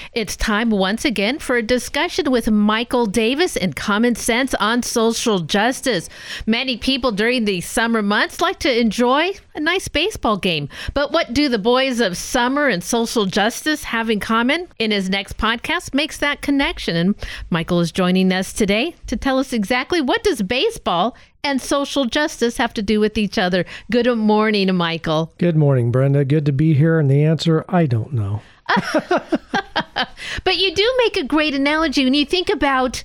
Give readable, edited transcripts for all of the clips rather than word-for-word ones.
It's time once again for a discussion with Michael Davis and Common Sense on social justice. Many people during the summer months like to enjoy a nice baseball game. But what do the boys of summer and social justice have in common? In his next podcast makes that connection. And Michael is joining us today to tell us exactly what does baseball and social justice have to do with each other. Good morning, Michael. Good morning, Brenda. Good to be here. And the answer, I don't know. But you do make a great analogy when you think about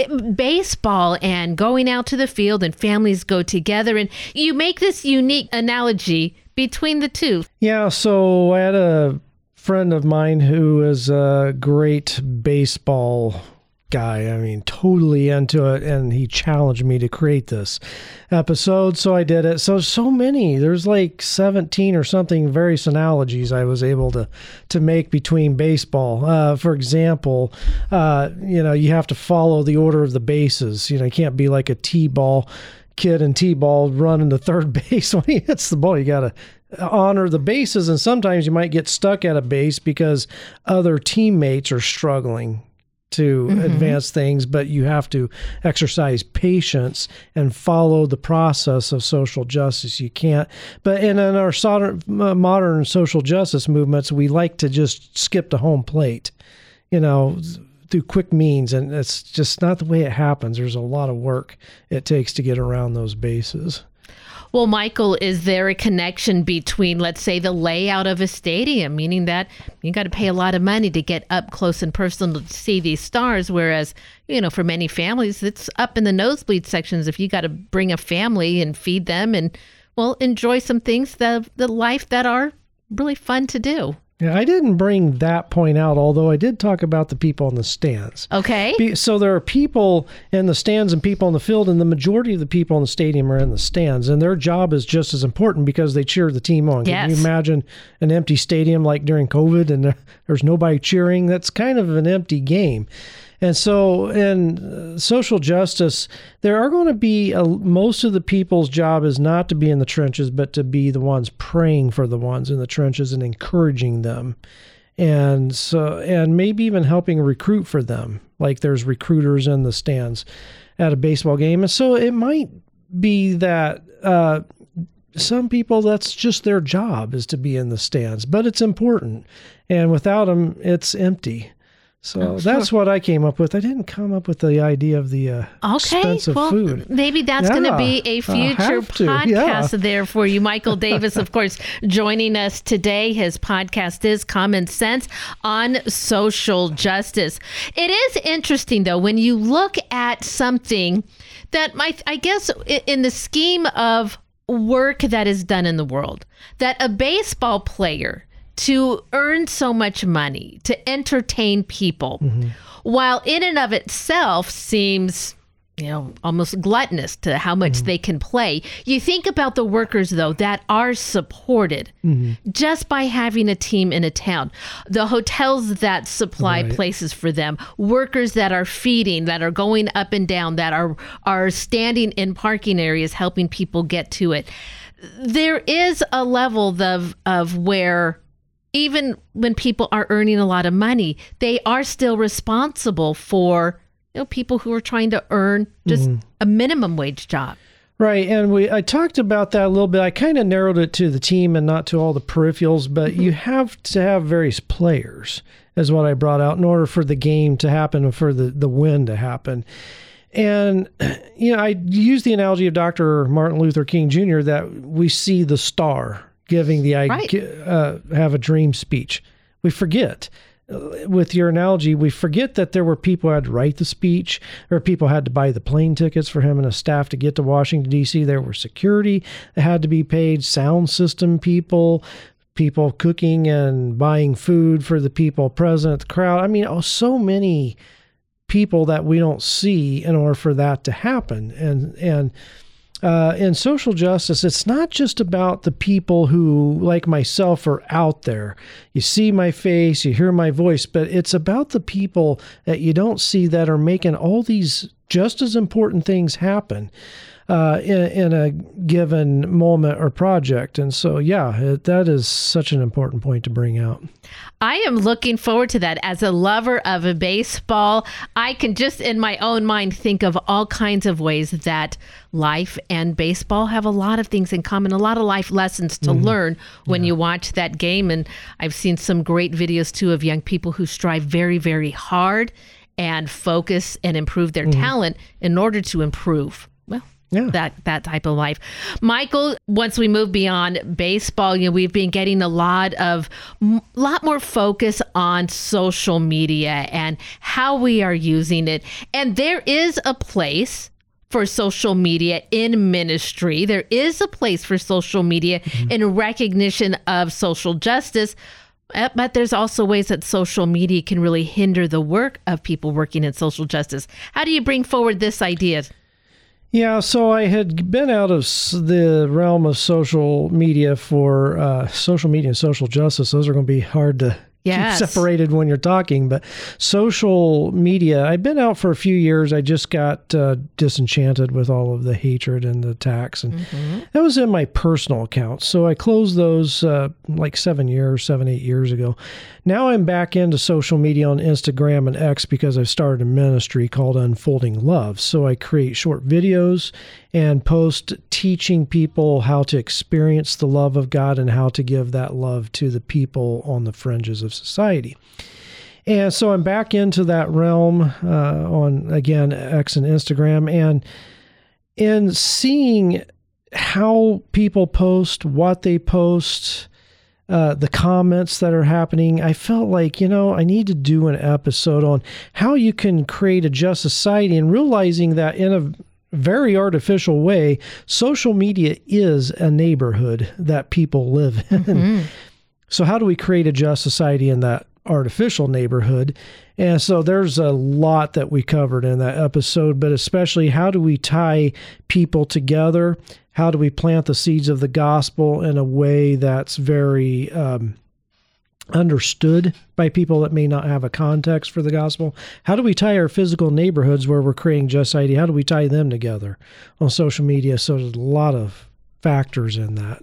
baseball and going out to the field and families go together, and you make this unique analogy between the two. Yeah, so I had a friend of mine who is a great baseball guy. I mean, totally into it, and he challenged me to create this episode, so I did it. So many. There's like 17 or something various analogies I was able to make between baseball. For example, you have to follow the order of the bases. You can't be like a T-ball kid in T-ball running to third base when he hits the ball. You got to honor the bases, and sometimes you might get stuck at a base because other teammates are struggling to advance things, but you have to exercise patience and follow the process of social justice. You can't, but in our modern social justice movements, we like to just skip to home plate, through quick means, and it's just not the way it happens. There's a lot of work it takes to get around those bases. Well, Michael, is there a connection between, let's say, the layout of a stadium, meaning that you got to pay a lot of money to get up close and personal to see these stars, whereas, for many families, it's up in the nosebleed sections if you got to bring a family and feed them and, enjoy some things, the life that are really fun to do. Yeah, I didn't bring that point out, although I did talk about the people in the stands. Okay. So there are people in the stands and people in the field, and the majority of the people in the stadium are in the stands, and their job is just as important because they cheer the team on. Yes. Can you imagine an empty stadium like during COVID and there's nobody cheering? That's kind of an empty game. And so in social justice, there are going to be most of the people's job is not to be in the trenches, but to be the ones praying for the ones in the trenches and encouraging them. And maybe even helping recruit for them. Like there's recruiters in the stands at a baseball game. And so it might be that some people, that's just their job is to be in the stands, but it's important. And without them, it's empty. So that's what I came up with. I didn't come up with the idea of the expensive food. Maybe that's going to be a future podcast there for you. Michael Davis, of course, joining us today. His podcast is Common Sense on Social Justice. It is interesting, though, when you look at something that I guess in the scheme of work that is done in the world, that a baseball player to earn so much money, to entertain people, while in and of itself seems, almost gluttonous to how much they can play. You think about the workers, though, that are supported just by having a team in a town, the hotels that supply places for them, workers that are feeding, that are going up and down, that are standing in parking areas, helping people get to it. There is a level of where even when people are earning a lot of money, they are still responsible for people who are trying to earn just a minimum wage job. Right. And I talked about that a little bit. I kind of narrowed it to the team and not to all the peripherals, but you have to have various players is what I brought out in order for the game to happen and for the win to happen. And, I use the analogy of Dr. Martin Luther King Jr. that we see the star giving the have a dream speech. We forget, with your analogy, we forget that there were people who had to write the speech, or people had to buy the plane tickets for him and his staff to get to Washington, D.C. There were security that had to be paid, sound system people cooking and buying food for the people present at the crowd. I mean, so many people that we don't see in order for that to happen. And in social justice, it's not just about the people who, like myself, are out there. You see my face, you hear my voice, but it's about the people that you don't see that are making all these just as important things happen. in a given moment or project. And so, that is such an important point to bring out. I am looking forward to that. As a lover of a baseball, I can just in my own mind think of all kinds of ways that life and baseball have a lot of things in common, a lot of life lessons to learn when you watch that game. And I've seen some great videos too of young people who strive very, very hard and focus and improve their talent in order to improve. Well, that type of life. Michael, once we move beyond baseball, we've been getting a lot more focus on social media and how we are using it. And there is a place for social media in ministry. There is a place for social media in recognition of social justice. But there's also ways that social media can really hinder the work of people working in social justice. How do you bring forward this idea? Yeah, so I had been out of the realm of social media for social media and social justice. Those are going to be hard to keep separated when you're talking. But social media, I've been out for a few years. I just got disenchanted with all of the hatred and the attacks. And that was in my personal account. So I closed those like 7, 8 years ago. Now I'm back into social media on Instagram and X because I've started a ministry called Unfolding Love. So I create short videos and post teaching people how to experience the love of God and how to give that love to the people on the fringes of society. And so I'm back into that realm on, again, X and Instagram. And in seeing how people post, what they post, the comments that are happening, I felt like, I need to do an episode on how you can create a just society, and realizing that in a very artificial way, social media is a neighborhood that people live in. So how do we create a just society in that artificial neighborhood? And so there's a lot that we covered in that episode, but especially how do we tie people together? How do we plant the seeds of the gospel in a way that's very understood by people that may not have a context for the gospel? How do we tie our physical neighborhoods where we're creating just society? How do we tie them together on social media? So there's a lot of factors in that.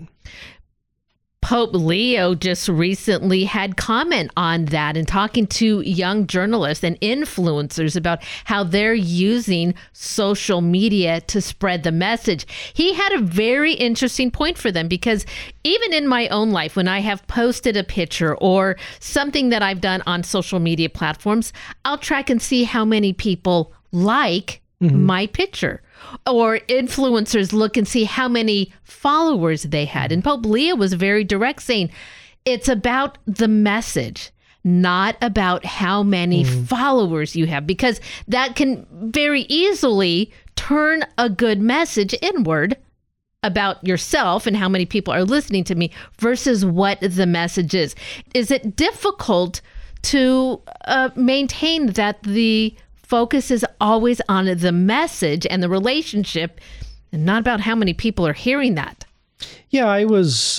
Pope Leo just recently had comment on that and talking to young journalists and influencers about how they're using social media to spread the message. He had a very interesting point for them, because even in my own life, when I have posted a picture or something that I've done on social media platforms, I'll track and see how many people like my picture. Or influencers look and see how many followers they had. And Pope Leo was very direct, saying it's about the message, not about how many followers you have, because that can very easily turn a good message inward about yourself and how many people are listening to me versus what the message is. Is it difficult to maintain that the focus is always on the message and the relationship and not about how many people are hearing that? Yeah, I was,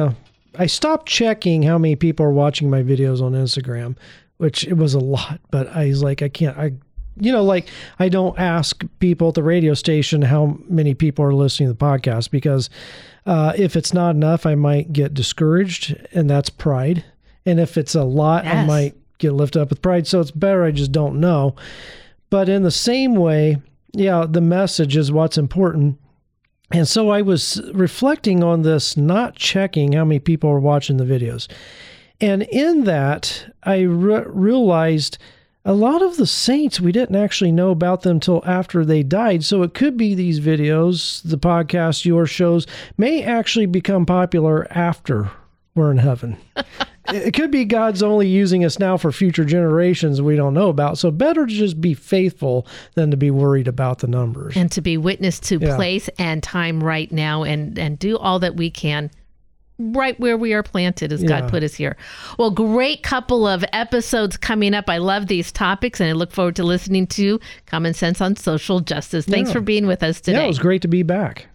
I stopped checking how many people are watching my videos on Instagram, which it was a lot, but I was like, I don't ask people at the radio station how many people are listening to the podcast, because if it's not enough, I might get discouraged, and that's pride. And if it's a lot, I might get lifted up with pride. So it's better I just don't know. But in the same way, the message is what's important. And so I was reflecting on this, not checking how many people are watching the videos. And in that, I realized a lot of the saints, we didn't actually know about them till after they died. So it could be these videos, the podcast, your shows, may actually become popular after we're in heaven. It could be God's only using us now for future generations we don't know about. So better to just be faithful than to be worried about the numbers. And to be witness to place and time right now, and do all that we can right where we are planted as God put us here. Well, great couple of episodes coming up. I love these topics, and I look forward to listening to Common Sense on Social Justice. Thanks for being with us today. Yeah, it was great to be back.